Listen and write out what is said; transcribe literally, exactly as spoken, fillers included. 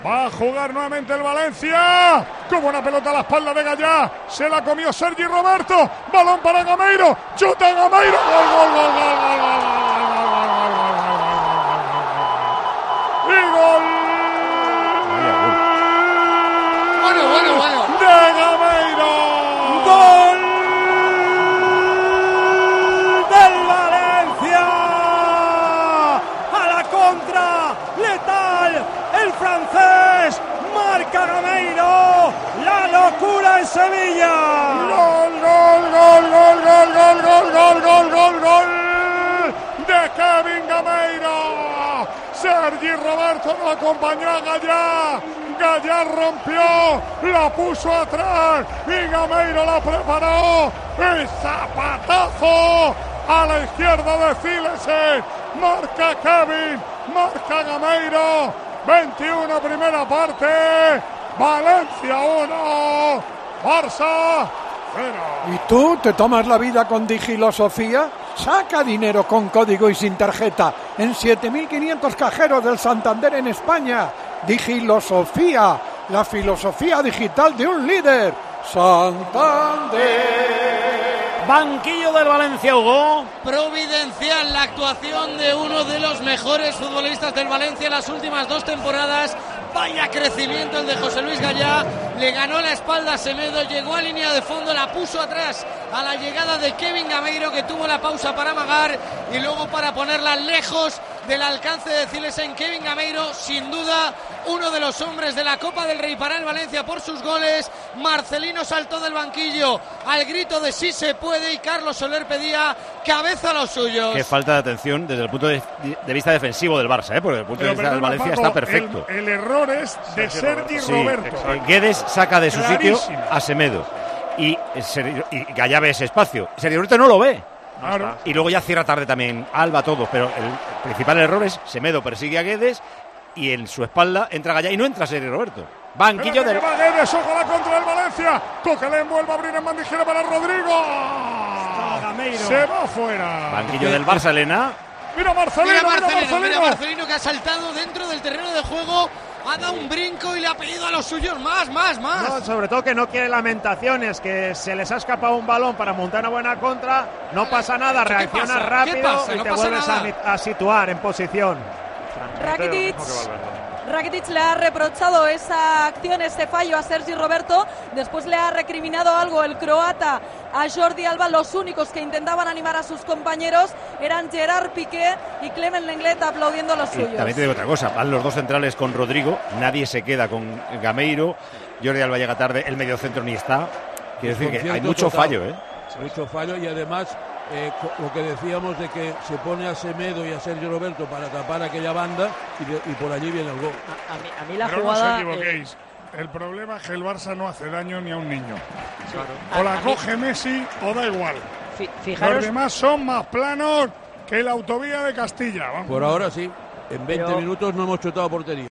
Va a jugar nuevamente el Valencia. Como una pelota a la espalda de Gallá. Se la comió Sergi Roberto. Balón para Gameiro. Chuta Gameiro. Gol, gol, gol, gol, gol, gol, gol, gol, gol, gol. Y gol. Bueno, bueno, bueno. De Gameiro. Gol del Valencia. A la contra. Letal. El francés marca Gameiro, la locura en Sevilla. Gol, gol, gol, gol, gol, gol, gol, gol, gol, gol, gol de Kevin Gameiro. Sergi Roberto no acompañó a Gallá. Gallá rompió, la puso atrás y Gameiro la preparó. El zapatazo a la izquierda de Silesen. Marca Kevin, marca Gameiro. veintiuno primera parte, Valencia uno, Barça cero. ¿Y tú te tomas la vida con Digilosofía? Saca dinero con código y sin tarjeta en siete mil quinientos cajeros del Santander en España. Digilosofía, la filosofía digital de un líder. Santander. Banquillo del Valencia, Hugo. Providencial la actuación de uno de los mejores futbolistas del Valencia en las últimas dos temporadas. Vaya crecimiento el de José Luis Gallá. Le ganó la espalda a Semedo, llegó a línea de fondo, la puso atrás a la llegada de Kevin Gameiro, que tuvo la pausa para amagar y luego para ponerla lejos del alcance de Silesen. Kevin Gameiro, sin duda, uno de los hombres de la Copa del Rey para el Valencia por sus goles. Marcelino saltó del banquillo al grito de sí se puede y Carlos Soler pedía cabeza a los suyos. Qué falta de atención desde el punto de, de vista defensivo del Barça, ¿eh? Porque el punto Pero de vista del Valencia Paco, está perfecto. El, el error es de Sergi Sí, Roberto. eh, Guedes saca de su Clarísimo. sitio a Semedo y, Sergio, y Gallá ve ese espacio. Sergio Roberto no lo ve. Claro. Y luego ya cierra tarde también Alba todo, pero el principal error es Semedo persigue a Guedes y en su espalda entra Gallá y no entra Sergio Roberto. Banquillo del... Guedes, ojo la contra el Valencia. Coquelén vuelve a abrir en bandejera para Rodrigo. Se va fuera. Banquillo del Barça, Elena. Mira Marcelino, Mira mira Marcelino, Marcelino. mira Marcelino que ha saltado dentro del terreno de juego, ha dado un brinco y le ha pedido a los suyos más, más, más. No, sobre todo que no quiere lamentaciones, que se les ha escapado un balón para montar una buena contra, no pasa nada, ¿Qué reacciona pasa? rápido ¿Qué pasa? y No te pasa vuelves nada. a, a situar en posición. Rakitic, Rakitic le ha reprochado esa acción, ese fallo a Sergi Roberto. Después le ha recriminado algo el croata a Jordi Alba. Los únicos que intentaban animar a sus compañeros eran Gerard Piqué y Clement Lenglet aplaudiendo a los Y suyos. también te digo otra cosa, van los dos centrales con Rodrigo, nadie se queda con Gameiro, Jordi Alba llega tarde, el mediocentro ni está. Quiero decir que hay mucho total. fallo, ¿eh? Mucho fallo y además eh, lo que decíamos de que se pone a Semedo y a Sergio Roberto para tapar aquella banda y, de, y por allí viene el gol. A, a, mí, a mí la Pero jugada... no os equivoquéis. Eh... El problema es que el Barça no hace daño ni a un niño. Claro. O la coge Messi o da igual. Fijaros... Los demás son más planos que la autovía de Castilla. Vamos. Por ahora sí. En veinte Pero... minutos no hemos chutado portería.